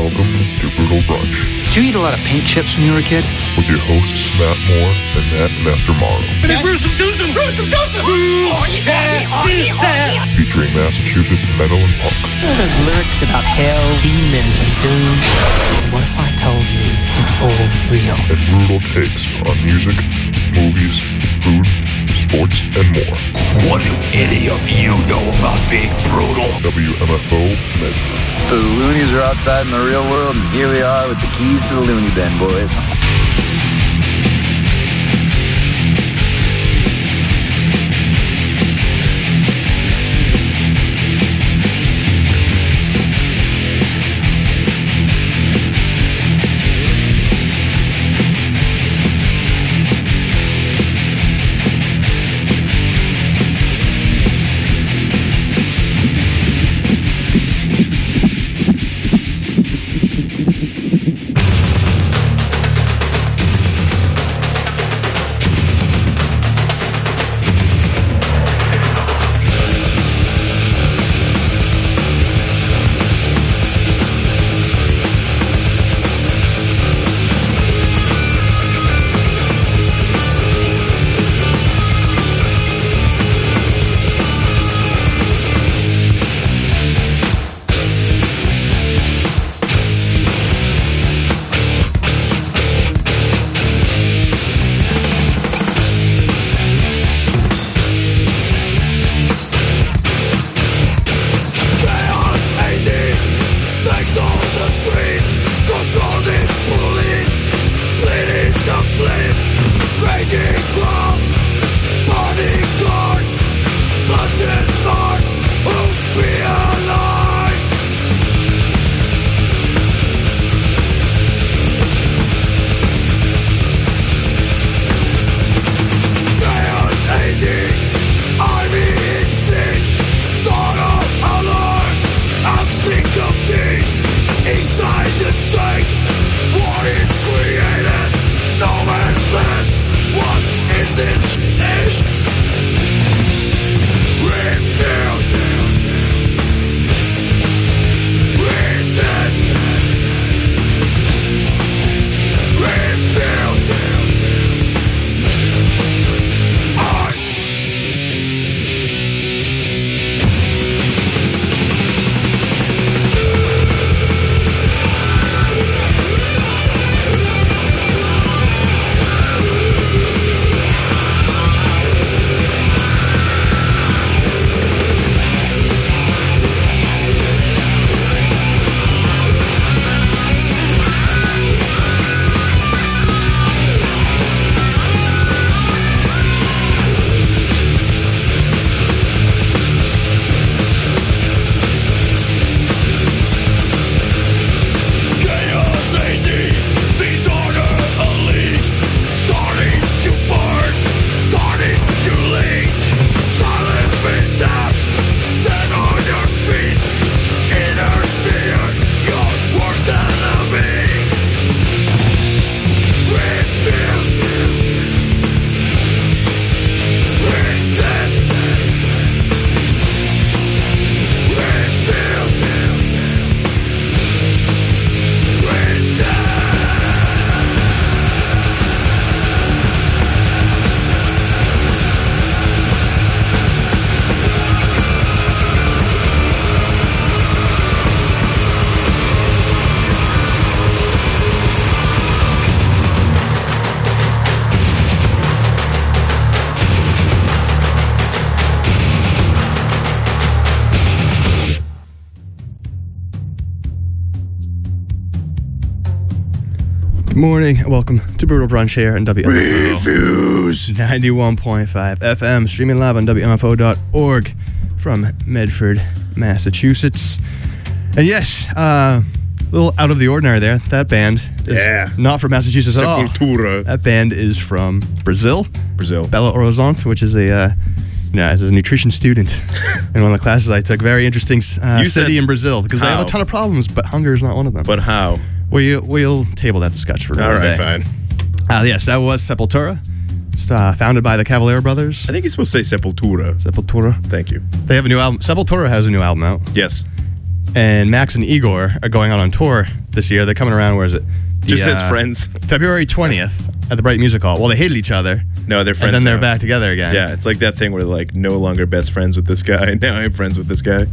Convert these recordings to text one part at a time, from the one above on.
Welcome to Brutal Brunch. Did you eat a lot of paint chips when you were a kid? With your hosts, Matt Moore and Master Morrow. Featuring Massachusetts metal and punk. Those lyrics about hell, demons, and doom. What if I told you it's all real? And brutal takes on music, movies, food, sports, and more. What do any of you know about being brutal? WMFO Medford. So the loonies are outside in the real world, and here we are with the keys to the loony bin, boys. Good morning, and welcome to Brutal Brunch here on WMFO. Reviews 91.5 FM, streaming live on WMFO.org from Medford, Massachusetts. And yes, a little out of the ordinary there. That band is not from Massachusetts at all. Sepultura. That band is from Brazil. Belo Horizonte, which is as a nutrition student in one of the classes I took, very interesting city in Brazil, because they have a ton of problems, but hunger is not one of them. But how? We'll table that discussion for another day. All right, fine. Yes, that was Sepultura. It's founded by the Cavalier brothers. I think you're supposed to say Sepultura. Sepultura. Thank you. They have a new album. Sepultura has a new album out. Yes. And Max and Igor are going out on tour this year. They're coming around. Where is it? Just says friends. February 20th at the Bright Music Hall. Well, they hated each other. No, they're friends. And then they're now. back together again. Yeah, it's like that thing where they're like no longer best friends with this guy. Now I'm friends with this guy.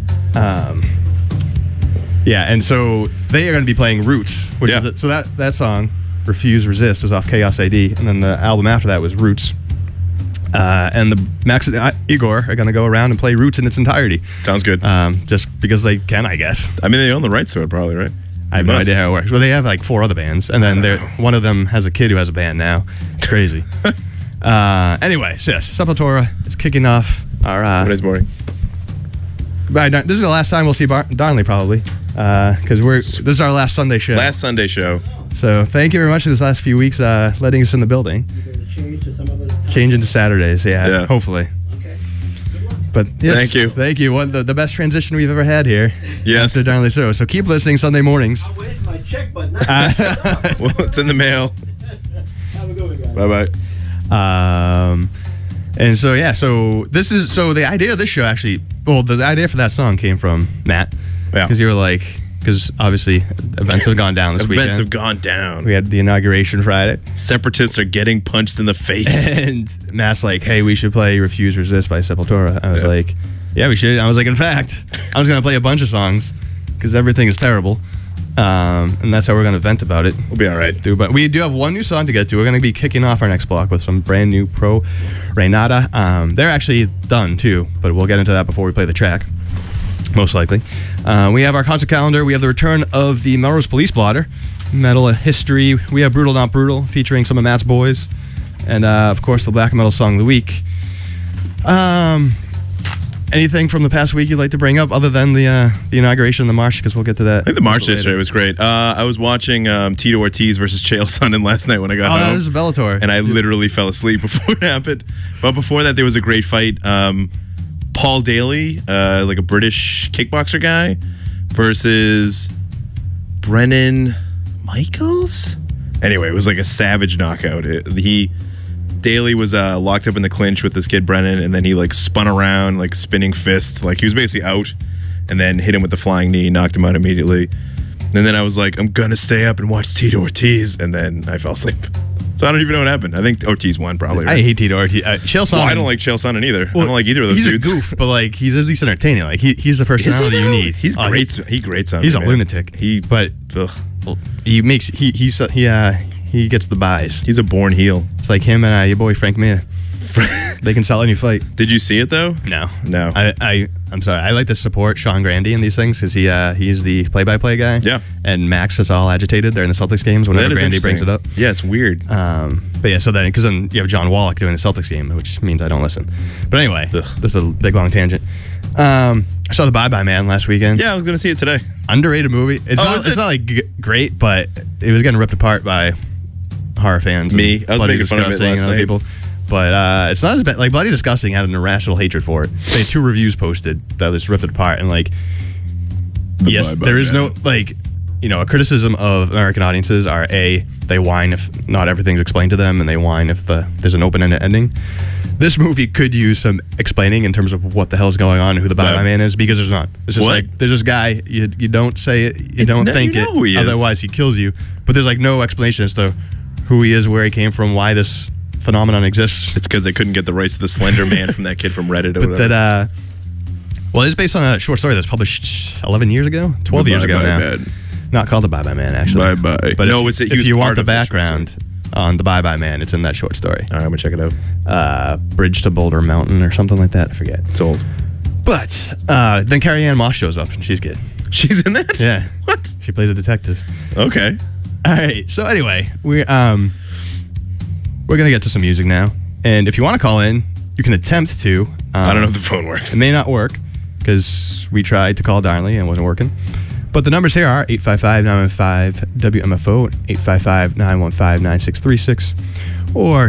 Yeah, and so they are going to be playing Roots, which is so that song, Refuse Resist, was off Chaos AD, and then the album after that was Roots. And the Max and Igor are going to go around and play Roots in its entirety. Sounds good. Just because they can, I guess. I mean, they own the rights to it, probably, right? I have no idea how it works. Well, they have like 4 other bands, and then one of them has a kid who has a band now. It's crazy. Anyway, so yes, Sepultura is kicking off our... Wednesday morning. This is the last time we'll see Darnley, probably, because this is our last Sunday show. Last Sunday show. So thank you very much for this last few weeks letting us in the building. Changing to Saturdays, yeah. Hopefully. Okay. But yes, thank you. What the best transition we've ever had here. Yes. After Darnley Show. So keep listening Sunday mornings. I'm waiting for my check, but Well, it's in the mail. have a good one, guys. Bye-bye. And so the idea of this show actually, the idea for that song came from Matt. Yeah. Because you were like, because obviously events have gone down this weekend. Events have gone down. We had the inauguration Friday. Separatists are getting punched in the face. And Matt's like, hey, we should play Refuse Resist by Sepultura. I was like, yeah, we should. I was like, in fact, I was going to play a bunch of songs because everything is terrible. And that's how we're going to vent about it. We'll be all right. But we do have one new song to get to. We're going to be kicking off our next block with some brand new Pro Renata. They're actually done too, but we'll get into that before we play the track. Most likely. We have our concert calendar. We have the return of the Melrose Police Blotter, Metal History. We have Brutal Not Brutal, featuring some of Matt's boys. And, of course, the Black Metal Song of the Week. Anything from the past week you'd like to bring up other than the inauguration of the march? Because we'll get to that. I think the march yesterday was great. I was watching Tito Ortiz versus Chael Sonnen last night when I got home. Oh, this is Bellator. And I literally fell asleep before it happened. But before that, there was a great fight. Paul Daly, like a British kickboxer guy, versus Brennan Michaels? Anyway, it was like a savage knockout. Daly was locked up in the clinch with this kid Brennan, and then he like spun around, like spinning fist, like he was basically out, and then hit him with the flying knee, knocked him out immediately. And then I was like, I'm gonna stay up and watch Tito Ortiz, and then I fell asleep. So I don't even know what happened. I think Ortiz won probably. Right? I hate Tito Ortiz. Chael Sonnen. Well, I don't like Chael Sonnen either. I don't like either of those dudes. He's a goof, but like he's at least entertaining. Like he's the personality you need. He's great. He grates on. He's me, a lunatic. He gets the buys. He's a born heel. It's like him and your boy Frank Mir. They can sell any fight. Did you see it though? No. I'm sorry. I like to support Sean Grandy in these things because he's the play-by-play guy. Yeah. And Max is all agitated during the Celtics games whenever Grandy brings it up. Yeah, it's weird. But yeah, so then you have John Wallach doing the Celtics game, which means I don't listen. But anyway, this is a big long tangent. I saw The Bye Bye Man last weekend. Yeah, I was gonna see it today. Underrated movie. It's not like great, but it was getting ripped apart by horror fans. Me, I was making fun of it last night. People. But it's not as bad. Like Bloody Disgusting had an irrational hatred for it. They had 2 reviews posted that just ripped it apart, and like, there is no like, a criticism of American audiences are they whine if not everything's explained to them, and they whine if there's an open-ended ending. This movie could use some explaining in terms of what the hell's going on and who the Bye Bye Man is, because there's not. It's just like there's this guy. You don't say it. You don't think it. Who he is. Otherwise, he kills you. But there's like no explanation as to who he is, where he came from, why this phenomenon exists. It's because they couldn't get the rights to the Slender Man from that kid from Reddit or whatever. That it's based on a short story that was published 11 years ago, 12 years ago now. Man. Not called The Bye Bye Man, actually. Bye Bye. But no, if you want the background on The Bye Bye Man, it's in that short story. All right, I'm gonna check it out. Bridge to Boulder Mountain or something like that. I forget. It's old. But then Carrie Ann Moss shows up and she's good. She's in that? Yeah. What? She plays a detective. Okay. All right. So anyway, we're gonna get to some music now. And if you want to call in, you can attempt to. I don't know if the phone works. It may not work because we tried to call Darnley and it wasn't working. But the numbers here are 855-915-WMFO, 855-915-9636, or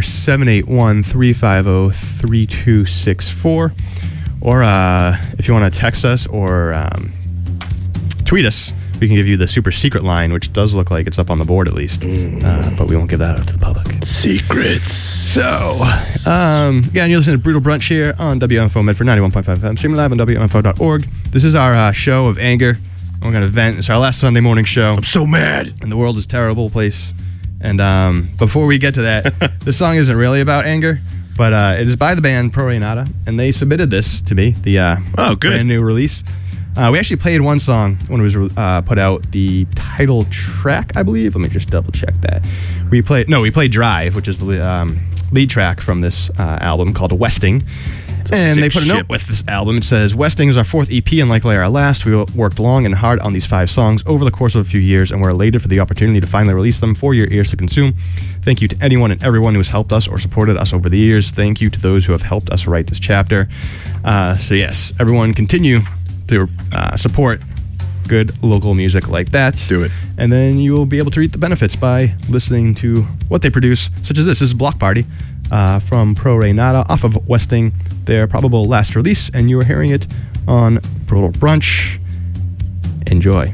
781-350-3264. Or if you want to text us or tweet us, we can give you the super secret line, which does look like it's up on the board at least. But we won't give that out to the public. Secrets. So, again, you're listening to Brutal Brunch here on WMFO Medford 91.5 FM, streaming live on WMFO.org. This is our show of anger, We're going to vent. It's our last Sunday morning show. I'm so mad. And the world is a terrible place. And before we get to that, this song isn't really about anger, but it is by the band Pro Re Nata, and they submitted this to me, the brand new release. We actually played one song when it was put out, the title track, I believe. Let me just double check that. We played Drive, which is the lead track from this album called Westing. And they put a note with this album. It says, Westing is our 4th EP and likely our last. We worked long and hard on these 5 songs over the course of a few years, and we're elated for the opportunity to finally release them for your ears to consume. Thank you to anyone and everyone who has helped us or supported us over the years. Thank you to those who have helped us write this chapter. So yes, everyone continue to support good local music like that. Do it. And then you will be able to reap the benefits by listening to what they produce, such as this. This is Block Party from Pro Re Nata off of Westing, their probable last release, and you are hearing it on Brutal Brunch. Enjoy.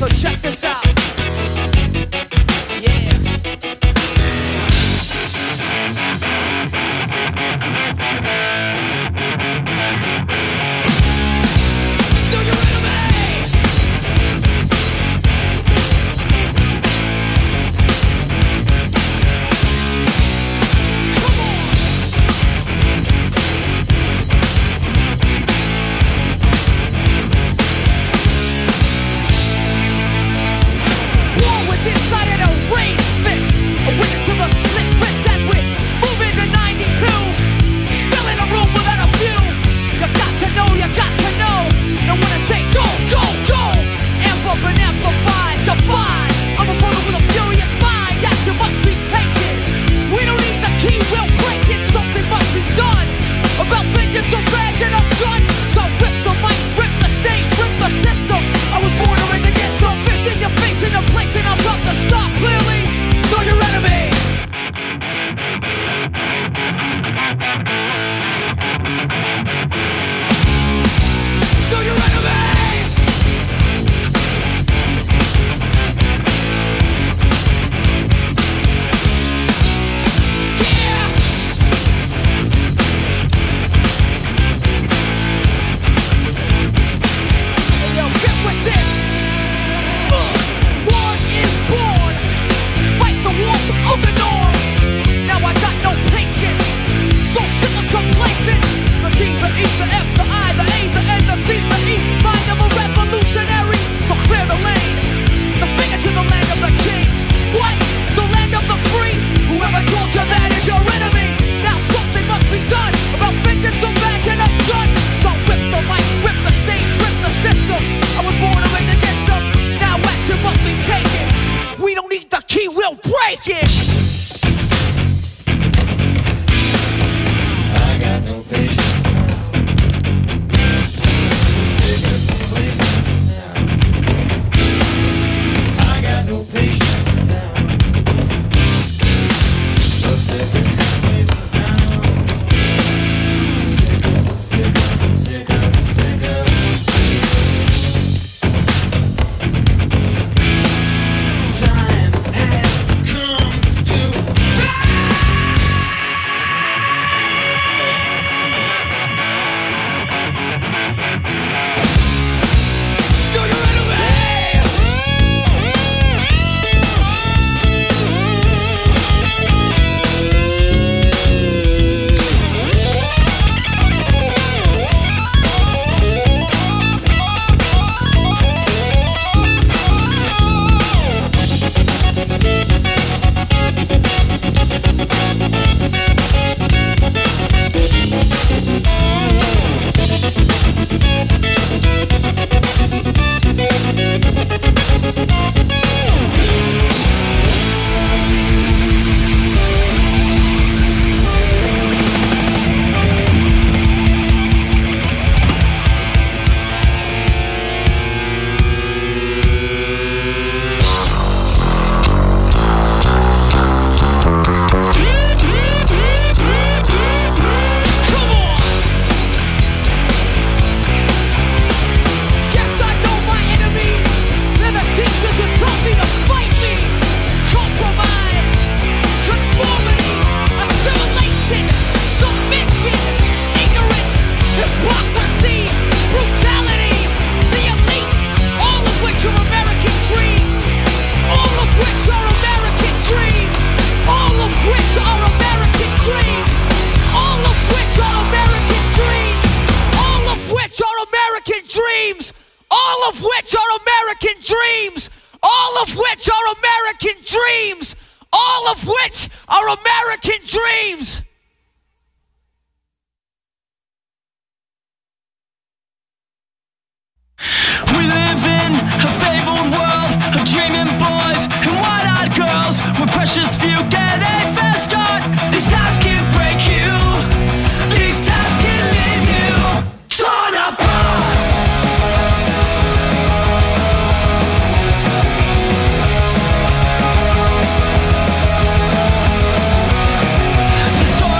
So check this out. Yeah. Do you ready, man? Come on. War with inside and a raised fist. A witness to the slit wrist as we move into 92. Still in a room without a view. You got to know, you got to know. And when I say go, go, go, amp up and amplify, defy. I'm a brother with a furious mind. Action must be taken. We don't need the key, we'll break it. Something must be done. About vengeance or badge and a gun. So rip the mic, rip the stage, rip the system. I was born to raise against no fist in your face in a place and I'm about to stop clearly. Know your enemy. Know your enemy. Yeah. Hey, yo, get with this. War is born. Fight the wolf of the norm. Now I got no patience. So sick of complacence. The T, the E, the F, the I, the A, the N, the C, the E. Mind of a revolutionary. So clear the lane. The finger to the land of the chains. What? The land of the free. Whoever told you that is your enemy. Now something must be done about vengeance or badge and a gun. So rip the mic, rip the stage, rip the system. I was born to rage against them. Now action must be taken. We don't need the key, we'll break it. I got no patience now. Sick of complacency now. I got no patience now. So sick of complacency now. Sick of, sick of, sick of, sick of. Time has come to Do your enemy. Come on. Yes, I know my enemies. They're the teachers who taught me to fight me. Compromise, conformity, assimilation, submission, ignorance, hypocrisy, brutality, the elite, all of which are American dreams. All of which are American dreams. All of which are American dreams. All of which are American dreams. All of which are American dreams. All of which are American dreams. All of which are American dreams. All of which are American dreams. We live in a fabled world of dreaming boys and wide-eyed girls where precious few get a fair start. These times can break you. These times can leave you torn apart. The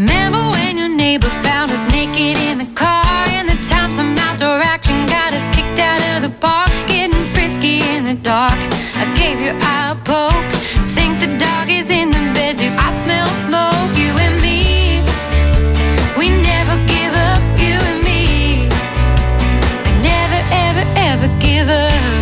Remember when your neighbor found us naked in the car, and the time some outdoor action got us kicked out of the park, getting frisky in the dark. I gave your eye a poke. Think the dog is in the bed too. I smell smoke. You and me, we never give up. You and me, we never ever ever give up.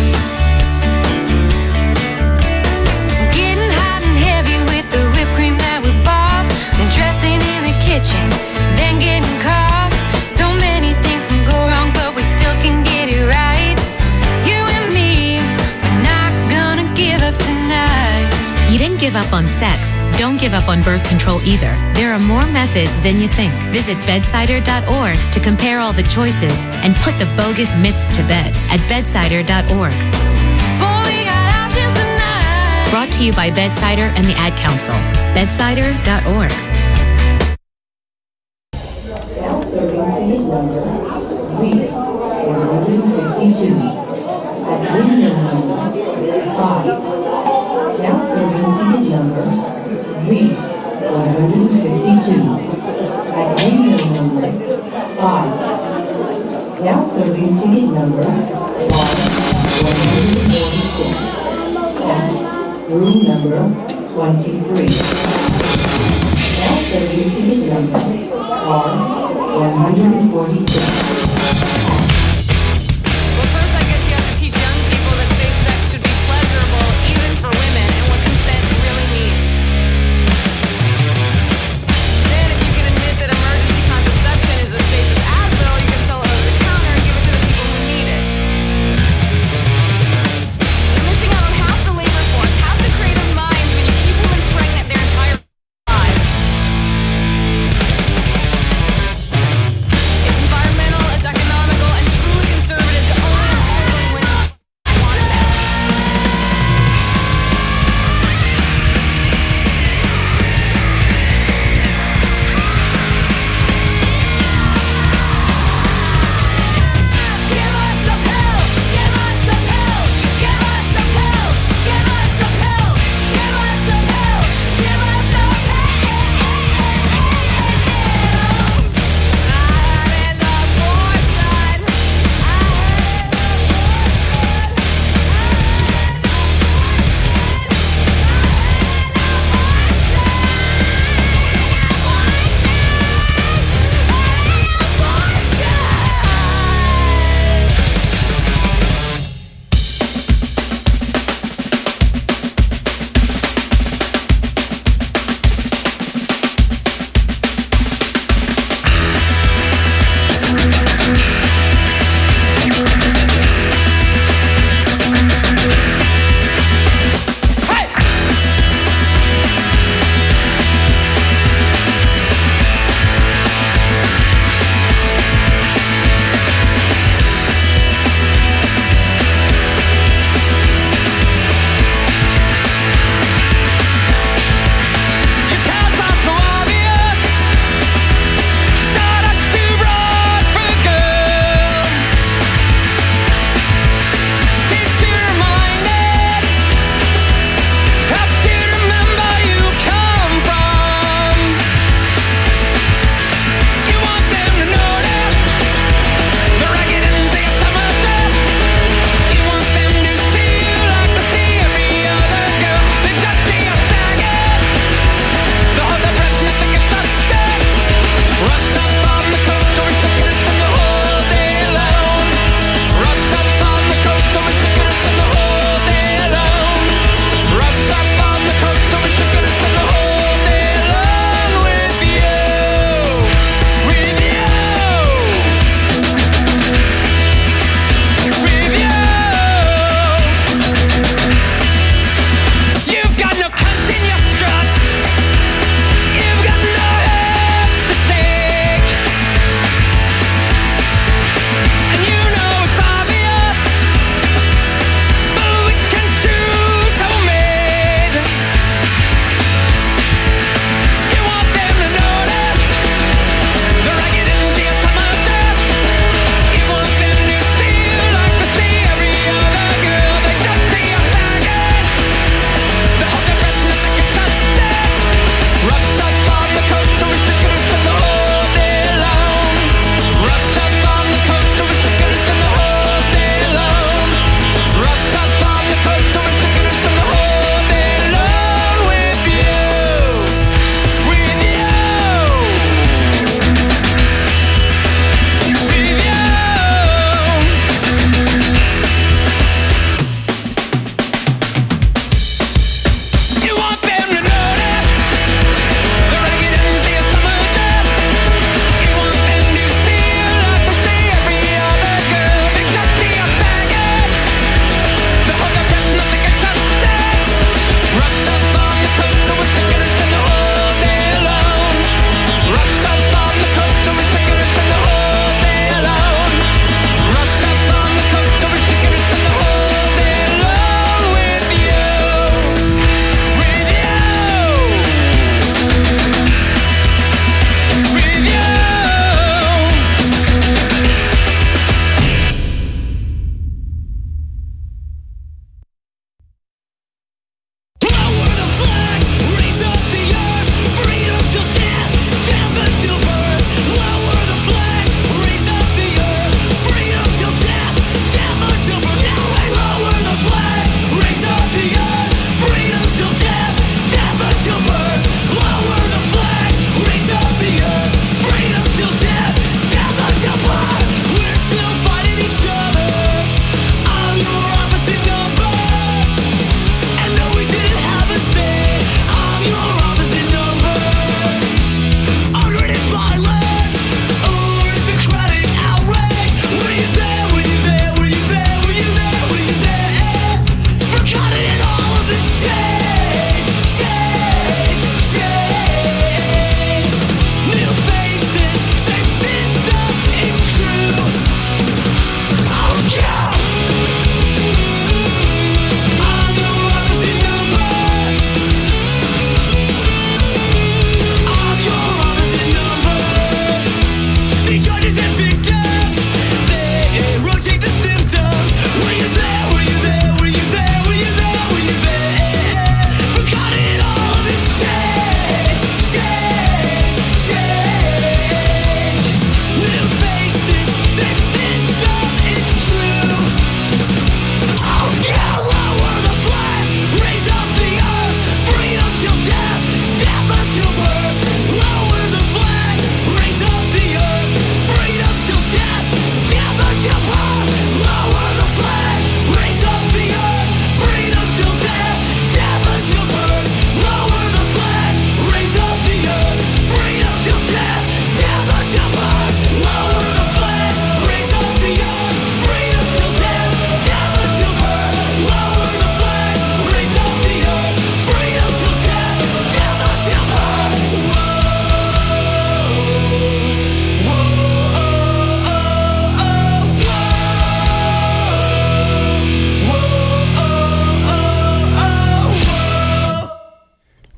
Getting hot and heavy with the whipped cream that we bought, and dressing in the kitchen, then getting caught. So many things can go wrong, but we still can get it right. You and me, we're not gonna give up tonight. You didn't give up on sex. Don't give up on birth control either. There are more methods than you think. Visit bedsider.org to compare all the choices and put the bogus myths to bed at bedsider.org. Boy, we got options tonight. Brought to you by Bedsider and the Ad Council. Bedsider.org. Now serving ticket number 3,152 at window number 5. Now serving ticket number 3,152 at window number 5. Now serving ticket number 146 at room number 23. Now serving ticket number R146. Well, first, I guess you have to teach young people that safe sex should be pleasurable, even for women, and what consent really means. Then, if you can admit that emergency contraception is as safe as Advil, you can sell it over the counter and give it to the people who need it. You're missing out on half the labor force, half the creative minds when you keep women pregnant their entire lives. It's environmental, it's economical,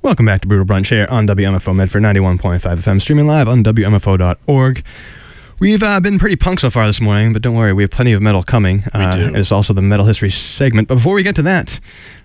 Welcome back to Brutal Brunch here on WMFO Medford 91.5 FM, streaming live on WMFO.org. We've been pretty punk so far this morning, but don't worry, we have plenty of metal coming. We do. And it's also the metal history segment. But before we get to that,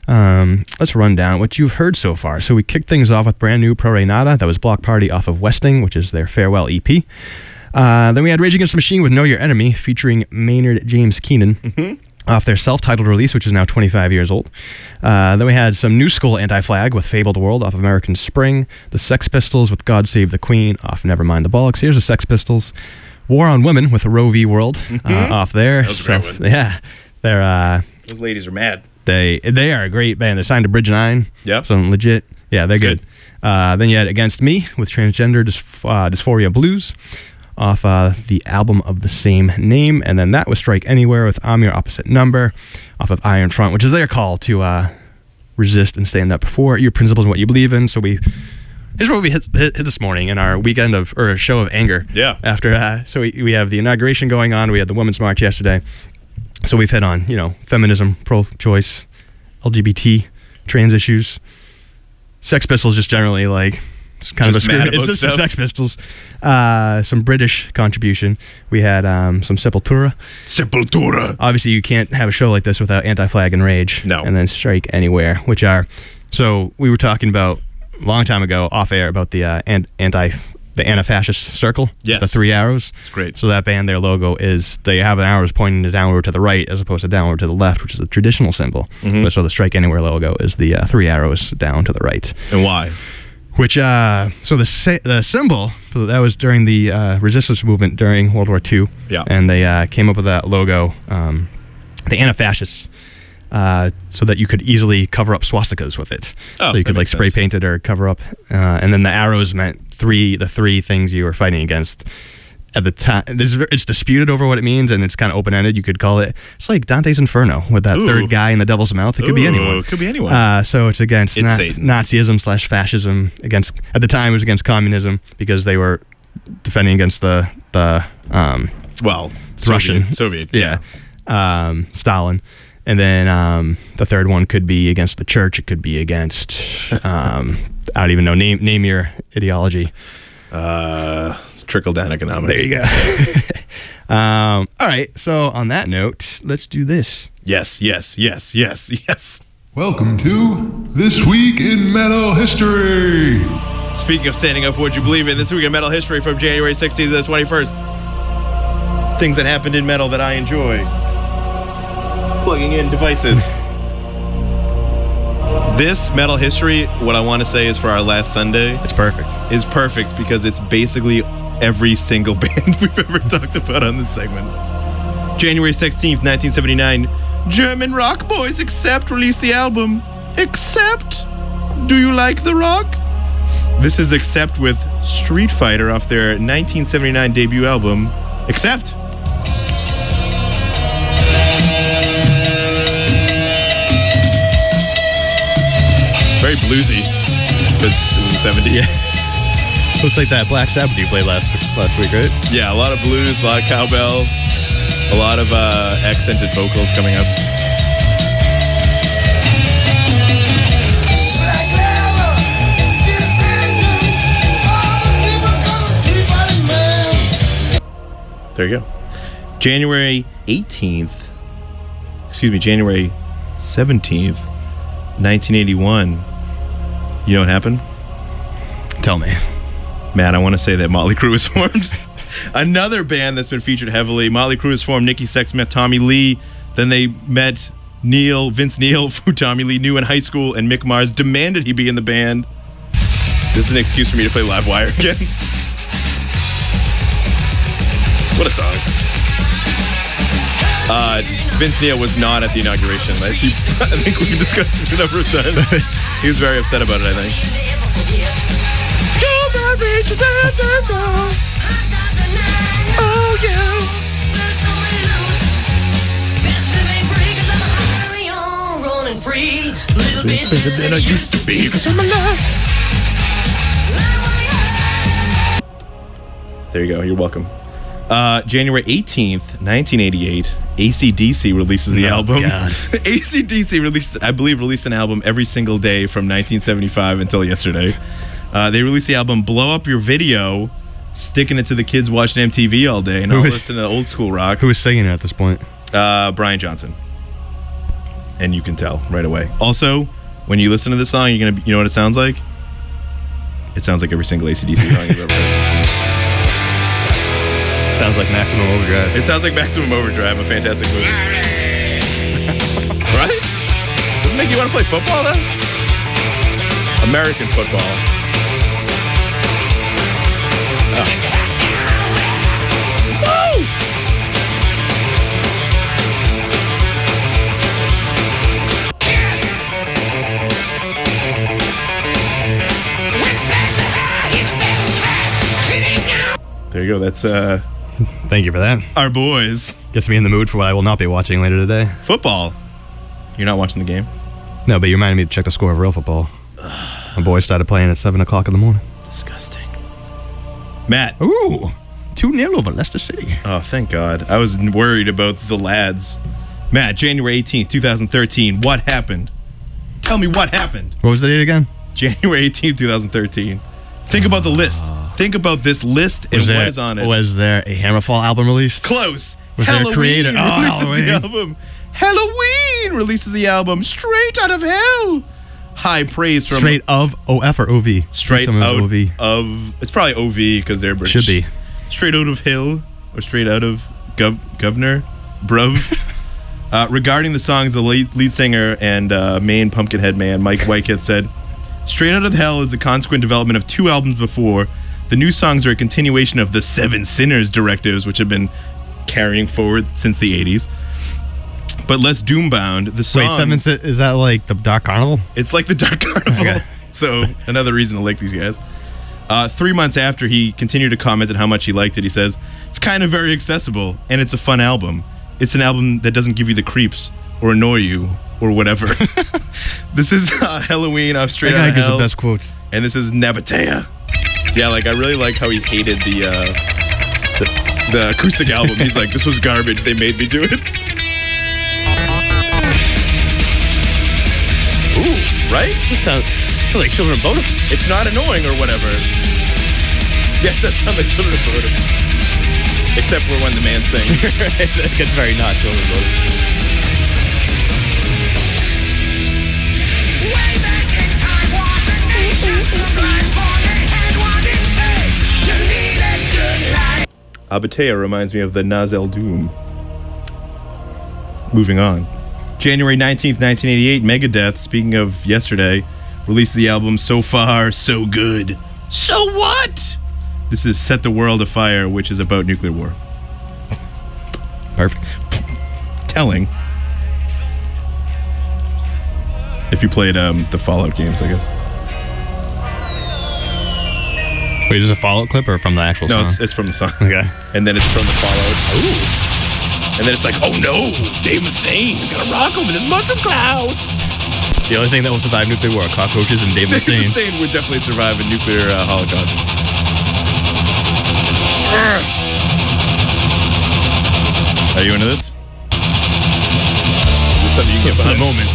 let's run down what you've heard so far. So we kicked things off with brand new Pro Re Nada. That was Block Party off of Westing, which is their farewell EP. Then we had Rage Against the Machine with Know Your Enemy, featuring Maynard James Keenan. Off their self-titled release, which is now 25 years old. Then we had some New School Anti-Flag with Fabled World off of American Spring. The Sex Pistols with God Save the Queen off Nevermind the Bollocks. Here's the Sex Pistols. War on Women with Roe v. World off there. That was a great one. Yeah. They're, those ladies are mad. They are a great band. They're signed to Bridge 9. Yep. So legit. Yeah, they're good. Then you had Against Me with Transgender Dysphoria Blues off the album of the same name. And then that was Strike Anywhere with I'm Your Opposite Number off of Iron Front, which is their call to resist and stand up for your principles and what you believe in. So here's what we hit this morning in our weekend or show of anger. Yeah. After so we have the inauguration going on. We had the Women's March yesterday. So we've hit on, feminism, pro-choice, LGBT, trans issues, Sex Pistols just generally it's kind just of a mad it's about just the stuff. Sex Pistols. Some British contribution. We had some Sepultura. Obviously, you can't have a show like this without Anti-Flag and Rage. No. And then Strike Anywhere, which are... So we were talking about a long time ago off air about the anti-fascist circle. Yes. The 3 arrows. It's great. So that band, their logo is they have an arrows pointing downward to the right as opposed to downward to the left, which is a traditional symbol. Mhm. But so the Strike Anywhere logo is the 3 arrows down to the right. And why? Which so the symbol that was during the resistance movement during World War II. Yeah. And they came up with that logo, the anti-fascists, so that you could easily cover up swastikas with it. Oh, so you could that makes spray sense. paint it or cover up, and then the arrows meant the three things you were fighting against. At the time, it's disputed over what it means, and it's kind of open-ended. You could call it, it's like Dante's Inferno with that third guy in the devil's mouth. It could be anyone. It could be anyone. So it's against It's Satan. Nazism/fascism. At the time, it was against communism because they were defending against the Russian Soviet. Yeah. Stalin. And then the third one could be against the church. It could be against I don't even know. Name your ideology. Trickle down economics. There you go. All right. So on that note, let's do this. Yes. Welcome to This Week in Metal History. Speaking of standing up for what you believe in, this week in metal history from January 16th to the 21st. Things that happened in metal that I enjoy. Plugging in devices. This metal history, what I want to say is for our last Sunday. It's perfect. Is perfect because it's basically every single band we've ever talked about on this segment. January 16th, 1979, German rock boys Accept released the album Accept. Do you like the rock? This is Accept with Street Fighter off their 1979 debut album, Accept. Very bluesy. Because it was the 70s. Yeah. Looks like that Black Sabbath you played last week, right? Yeah, a lot of blues, a lot of cowbell, a lot of accented vocals coming up. There you go. January 17th, 1981. You know what happened? Tell me. Matt, I want to say that Motley Crue was formed. Another band that's been featured heavily. Motley Crue was formed. Nikki Sixx met Tommy Lee. Then they met Vince Neil, who Tommy Lee knew in high school, and Mick Mars demanded he be in the band. This is an excuse for me to play Live Wire again. What a song. Vince Neil was not at the inauguration. I think we discussed it a number of times. He was very upset about it, I think. Oh, yeah. Better than I used to be, 'cause I'm alive. There you go. You're welcome. January 18th, 1988, AC/DC releases the album. God. AC/DC released an album every single day from 1975 until yesterday. They released the album Blow Up Your Video, sticking it to the kids watching MTV all day and all listening to old school rock. Who was singing it at this point? Brian Johnson. And you can tell right away. Also, when you listen to this song, you know what it sounds like? It sounds like every single AC/DC song you've ever heard. Sounds like Maximum Overdrive. It sounds like Maximum Overdrive, a fantastic movie. Right? Doesn't it make you want to play football, then? American football. Oh. Woo! There you go. That's Thank you for that. our boys. Gets me in the mood for what I will not be watching later today. Football. You're not watching the game? No, but you reminded me to check the score of real football. My boys started playing at 7 o'clock in the morning. Disgusting. Matt. Ooh, 2-0 over Leicester City. Oh, thank God. I was worried about the lads. Matt, January 18th, 2013. What happened? Tell me what happened. What was the date again? January 18th, 2013. Think about the list. Think about this list and what is on it. Was there a Hammerfall album released? Close. Was there a Halloween creator? releases Halloween. the album. Halloween releases the album Straight Out of Hell. High praise from Straight of OF or OV? Straight Some out of OV. of. It's probably OV because they're British. Should be. Straight Out of Hill or Straight Out of Governor Bruv. Regarding the songs, the lead singer and main Pumpkinhead man Mike Whitehead said, "Straight Out of Hell is a consequent development of 2 albums before. The new songs are a continuation of the 7 Sinners directives, which have been carrying forward since the 80s. But less doom-bound. The song... Wait, is that like the Dark Carnival? It's like the Dark Carnival. Okay. So, another reason to like these guys. 3 months after he continued to comment on how much he liked it, he says, "It's kind of very accessible, and it's a fun album. It's an album that doesn't give you the creeps or annoy you or whatever." This is Halloween off Straight Out of gives Hell. the best quotes. And this is Nabatea. Yeah, like I really like how he hated the acoustic album. He's like, this was garbage. They made me do it. Ooh, right? It sounds like Children of Bodom. It's not annoying or whatever. Yeah, it does sound like Children of Bodom. Except for when the man sings. It gets very not Children of Bodom. Abatea reminds me of the Nazel Doom. Moving on. January 19th, 1988, Megadeth, speaking of yesterday, released the album So Far, So Good. So what? This is Set the World Afire, which is about nuclear war. Perfect. Telling. If you played the Fallout games, I guess. Wait, is this a Fallout clip or from the actual song? No, it's from the song. Okay. And then it's from the Fallout. Ooh. And then it's like, oh no, Dave Mustaine is gonna rock over this mushroom cloud. The only thing that will survive nuclear war are cockroaches and Dave Mustaine. Dave Mustaine would definitely survive a nuclear holocaust. Are you into this? Is this something you can get For the behind? moment.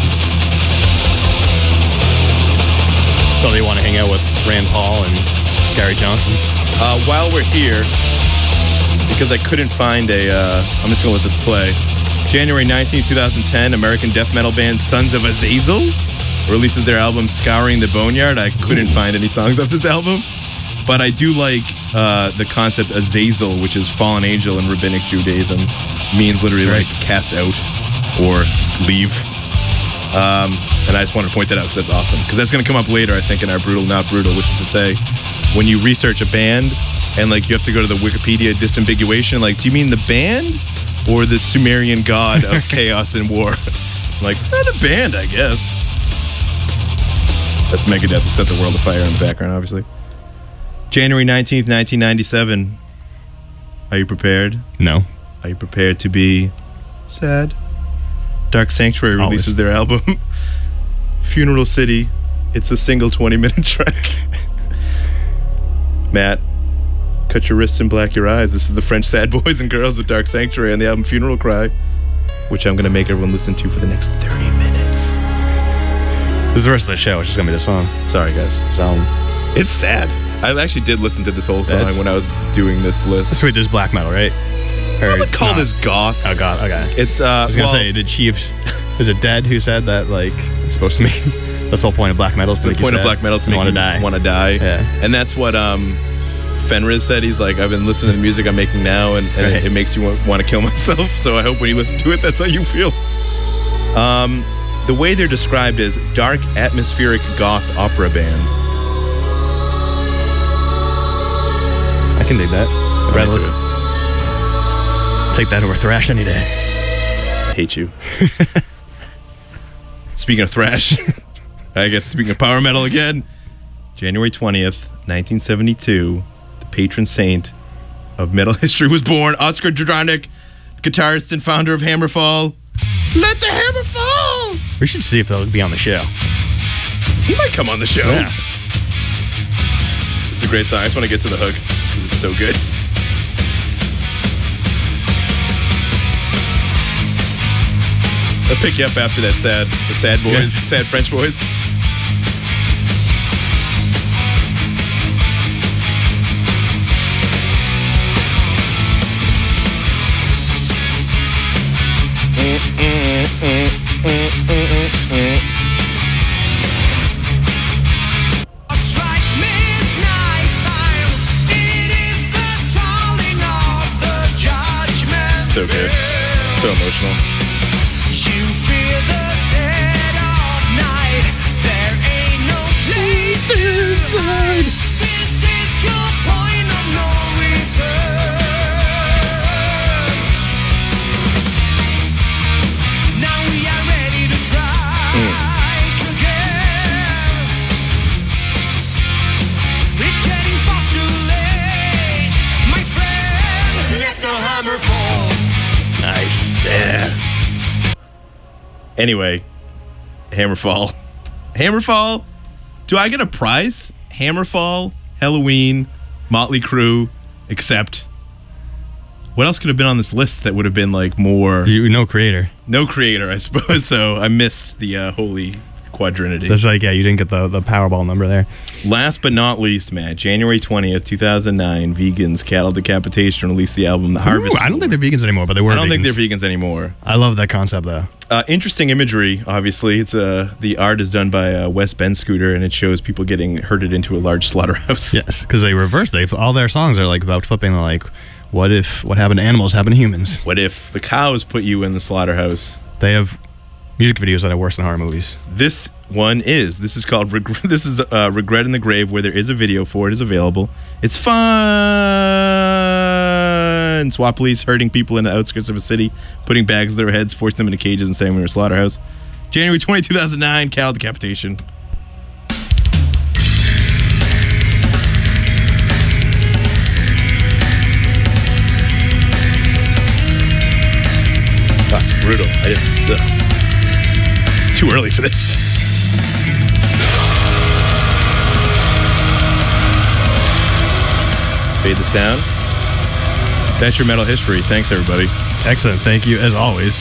So they want to hang out with Rand Paul and Gary Johnson. While we're here, because I couldn't find I'm just gonna let this play. January 19th, 2010, American death metal band Sons of Azazel releases their album Scouring the Boneyard. I couldn't find any songs off this album, but I do like the concept Azazel, which is fallen angel in rabbinic Judaism, means literally like cast out or leave. And I just wanted to point that out because that's awesome. Because that's going to come up later, I think, in our Brutal Not Brutal, which is to say, when you research a band and like you have to go to the Wikipedia disambiguation, like, do you mean the band or the Sumerian god of chaos and war? Like, the band, I guess. That's Megadeth who set the world afire in the background, obviously. January 19th, 1997. Are you prepared? No. Are you prepared to be sad? Dark Sanctuary releases their album Funeral City. It's a single 20-minute track. Matt, Cut Your Wrists and Black Your Eyes. This is the French Sad Boys and Girls with Dark Sanctuary on the album Funeral Cry, which I'm going to make everyone listen to for the next 30 minutes. This is the rest of the show. It's just going to be the song. Sorry, guys. So, it's sad. I actually did listen to this whole song That's- when I was doing this list. Sweet, there's black metal, right? I would call this goth. Oh, goth. Okay. It's I was gonna say, did Chiefs? Is it Dead who said that? Like, it's supposed to make. That's the whole point of black metal is to the make you point of sad. black metal is to make want to you die. want to die. Yeah. And that's what Fenriz said. He's like, I've been listening to the music I'm making now, and Right. it makes you want to kill myself. So I hope when you listen to it, that's how you feel. The way they're described as dark, atmospheric goth opera band. I can dig that. I'm Right, into listen. it. Take that over thrash any day. I hate you. Speaking of thrash, I guess speaking of power metal again, January 20th, 1972, the patron saint of metal history was born. Oscar Jadronic, guitarist and founder of Hammerfall. Let the hammer fall! We should see if they'll be on the show. He might come on the show. Yeah. It's a great song. I just want to get to the hook. It's so good. I'll pick you up after that the sad boys, Yeah. sad French boys. So good. So emotional. Nice. Yeah. Anyway, Hammerfall. Hammerfall. Do I get a prize? Hammerfall, Halloween, Motley Crue, except what else could have been on this list that would have been like more? No creator. No creator, I suppose. So I missed the holy quadrinity. That's like, yeah, you didn't get the Powerball number there. Last but not least, Matt, January 20th, 2009, Vegans, Cattle Decapitation released the album The Harvest. Ooh, I don't think they're vegans anymore, but they were I don't vegans. think they're vegans anymore. I love that concept, though. Interesting imagery, obviously. It's the art is done by Wes Benscooter, and it shows people getting herded into a large slaughterhouse. Yes, because they reverse. All their songs are like about flipping, like, what happened to animals happened to humans? What if the cows put you in the slaughterhouse? They have music videos that are worse than horror movies. This is called Regret in the Grave, where there is a video for it. Is available. It's fun. SWAT police herding people in the outskirts of a city, putting bags to their heads, forcing them into cages, and sending them to a slaughterhouse. January 20, 2009, Cattle Decapitation. That's brutal. It's too early for this. Fade this down. That's your metal history. Thanks, everybody. Excellent. Thank you, as always.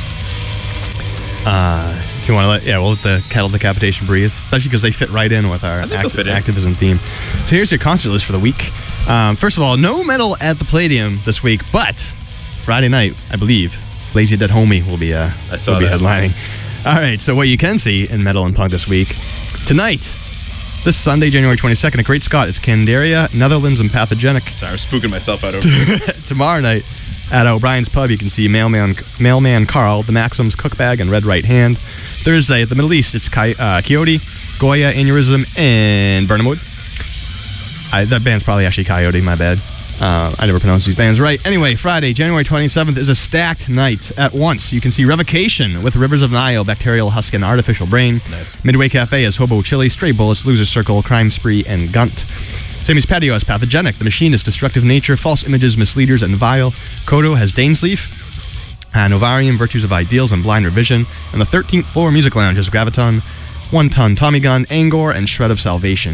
If you want to we'll let the Cattle Decapitation breathe, especially because they fit right in with our activism theme. So here's your concert list for the week. First of all, no metal at the Palladium this week, but Friday night, I believe, Lazy Dead Homie will be headlining. All right, so what you can see in metal and punk this week. Tonight, this Sunday, January 22nd, at Great Scott, it's Candaria, Netherlands, and Pathogenic. Sorry, I'm spooking myself out over here. Tomorrow night, at O'Brien's Pub, you can see Mailman Carl, The Maxims, Cookbag, and Red Right Hand. Thursday, at the Middle East, it's Coyote, Goya, Aneurysm, and Burnhamwood. That band's probably actually Coyote, my bad. I never pronounce these bands right. Anyway, Friday, January 27th is a stacked night at once. You can see Revocation with Rivers of Nile, Bacterial Husk, and Artificial Brain. Nice. Midway Cafe has Hobo Chili, Stray Bullets, Loser Circle, Crime Spree, and Gunt. Sammy's Patio has Pathogenic, The Machinist, Destructive Nature, False Images, Misleaders, and Vile. Kodo has Dainsleaf, Novarium, Virtues of Ideals, and Blind Revision. And the 13th Floor Music Lounge has Graviton, One Ton, Tommy Gun, Angor, and Shred of Salvation.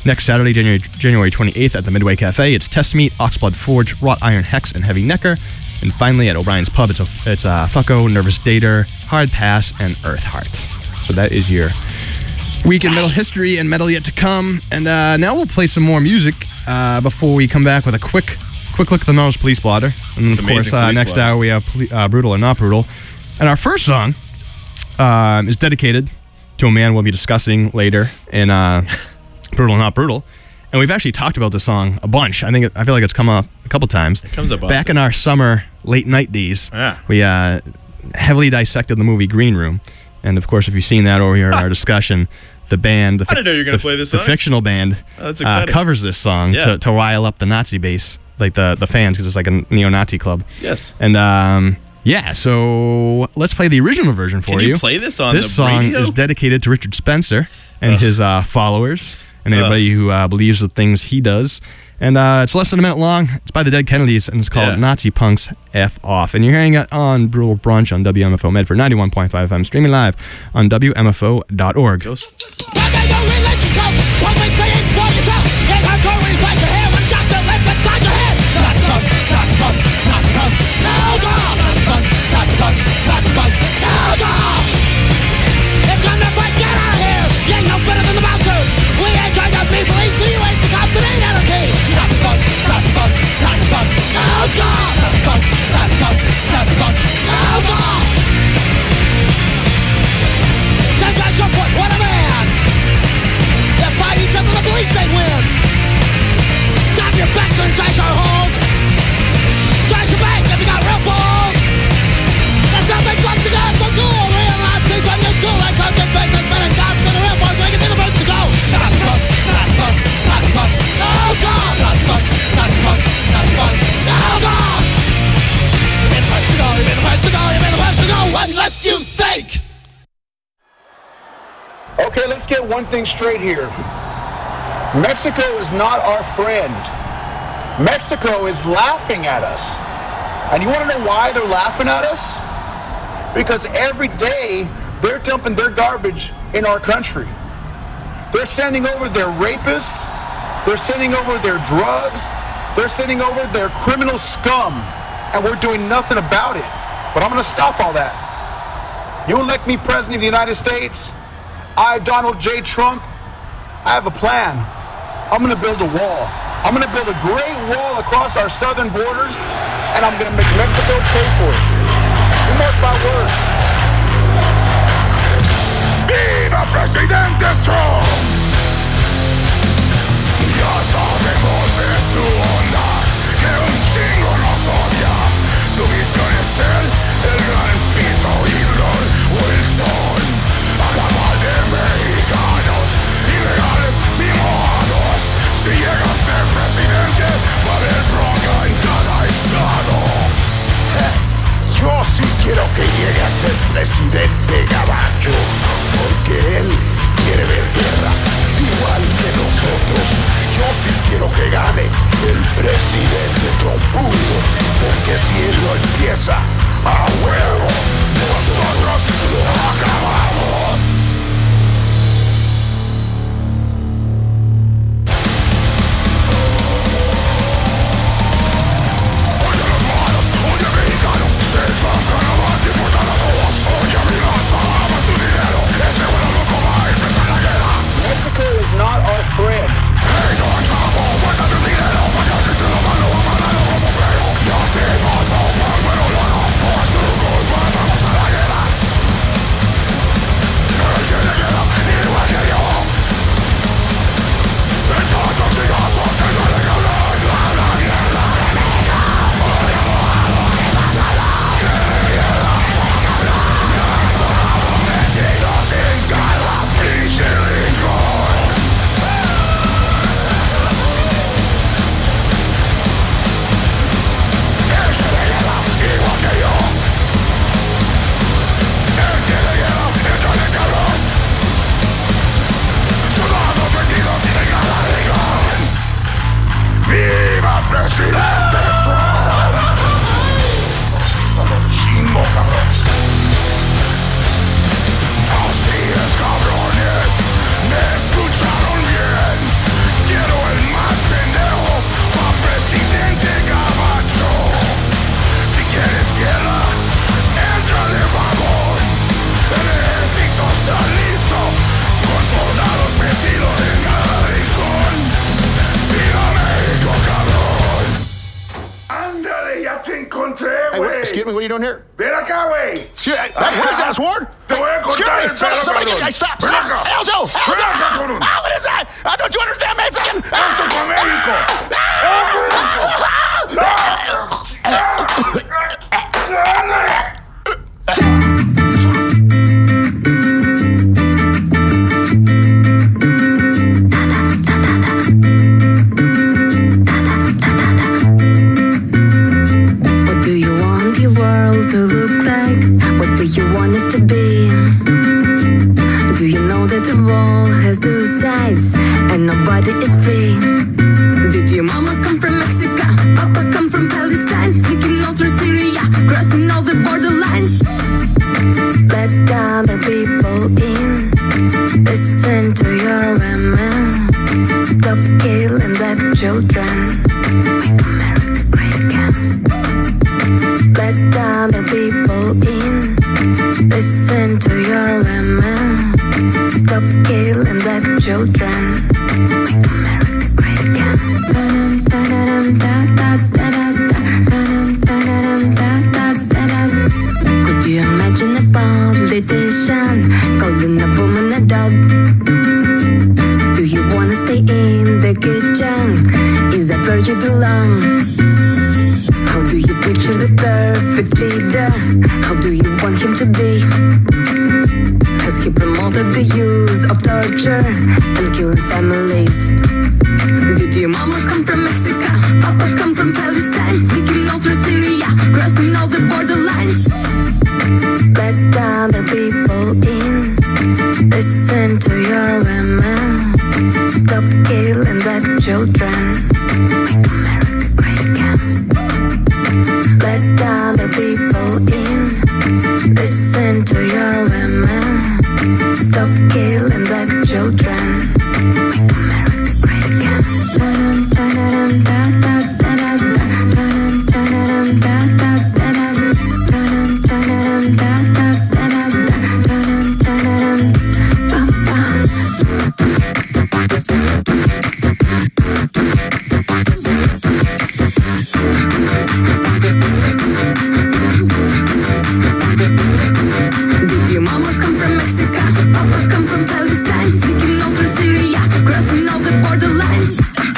Next Saturday, January 28th at the Midway Cafe, it's Test Meat, Oxblood Forge, Wrought Iron Hex, and Heavy Necker. And finally, at O'Brien's Pub, it's Fucko, Nervous Dater, Hard Pass, and Earth Heart. So that is your week in metal history and metal yet to come. And now we'll play some more music before we come back with a quick look at the Melrose Police Blotter. And then, of course, next hour we have Brutal or Not Brutal. And our first song is dedicated to a man we'll be discussing later in Brutal or Not Brutal. And we've actually talked about this song a bunch. I feel like it's come up a couple times. It comes up back often. in our summer late night days. Yeah. We heavily dissected the movie Green Room. And of course, if you've seen that or you heard our discussion, the band, I didn't know you were going to play this the song. fictional band, That's exciting. covers this song Yeah. to rile up the Nazi base, like the fans, because it's like a neo-Nazi club. Yes. And yeah, so let's play the original version for Can you play this on the song radio? is dedicated to Richard Spencer and his followers and anybody who believes the things he does. And it's less than a minute long. It's by the Dead Kennedys, and it's called Nazi Punks F Off. And you're hearing it on Brutal Brunch on WMFO Medford 91.5 FM, streaming live on WMFO.org. What a man! They fight each other, the police state wins. Stop your backs and trash our holes. Trash your bank if you got real balls. There's nothing fun to go for cool. Real Nazis on your school like coaches, businessmen and cops and the real boys making me the first to go. Nazi punks, Nazi punks, Nazi punks. Oh God! Nazi punks, Nazi punks, Nazi punks. Oh God! You've been the first to go, you've been the first to go, you've been the first to go. What lets you think? Okay, let's get one thing straight here. Mexico is not our friend. Mexico is laughing at us. And you want to know why they're laughing at us? Because every day they're dumping their garbage in our country. They're sending over their rapists. They're sending over their drugs. They're sending over their criminal scum. And we're doing nothing about it. But I'm going to stop all that. You elect me president of the United States? I, Donald J. Trump, I have a plan. I'm going to build a wall. I'm going to build a great wall across our southern borders, and I'm going to make Mexico pay for it. You mark my words. ¡Viva Presidente Trump! Ya sabemos de su onda, que un chingo nos odia. Su visión es ser el gran pito Hitler Wilson. Habla mal de mexicanos, ilegales mimosos. Si llega a ser presidente, va a haber bronca en cada estado. Yo sí quiero que llegue a ser presidente Gabacho, porque él quiere ver guerra, igual que nosotros. Yo sí quiero que gane el presidente trompudo, porque si él lo empieza, a huevo, nosotros lo acabamos. Mexico is not our friend. ya te encontré, güey. Excuse me, what are you doing here? Ven acá, güey. What is that, a sword? Te voy a cortar el pelo, cabrón. Stop! Ven acá. Aldo! Ven acá, cabrón. What is that? Don't you understand, Mexican? Esto es México. What do you want your world to look like? What do you want it to be? Do you know that the wall has two sides and nobody is free? Did your mama come from Mexico? Papa come from Palestine? Sneaking all through Syria, crossing all the borderlines. Let other people in. Listen to your women. Stop killing black children. Make America great again. Let other people in. Listen to your women. Stop killing black children. Make America great again. Could you imagine a politician calling a woman a dog? Do you wanna stay in the kitchen? Is that where you belong? How do you picture the perfect leader? How do you want him to be? Has he promoted the use of torture and killing families? Did your mama come from Mexico? Papa come from Palestine? Sneaking all through Syria, crossing all the borderlines. Let other people in. Listen to your women. Stop killing black children. Make America great again. Let other people in. Listen to your women. Stop killing black children. Make America great again. Did your mama come from Mexico? Papa come from Palestine? Sneaking all through Syria, crossing all the borderlines.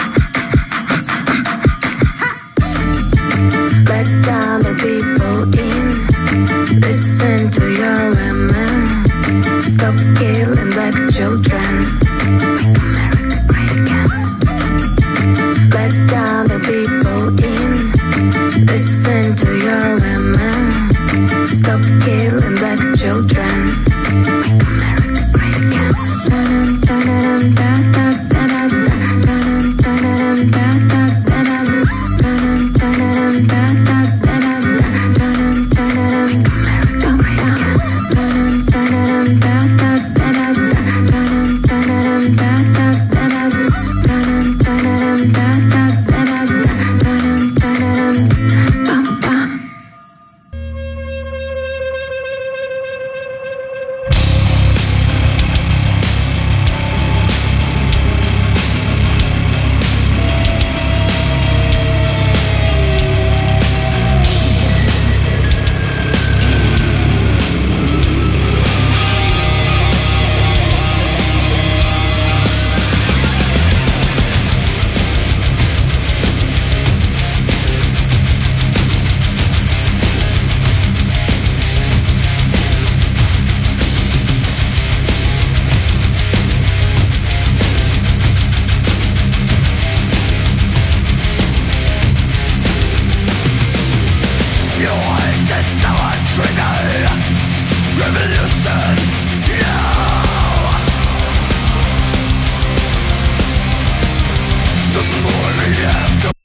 Let other people in. Listen to your women. Stop killing black children. Make America great again. Let other people in. Listen to your women. Stop killing black children. Make America great again. Revolution, yeah. The more we have to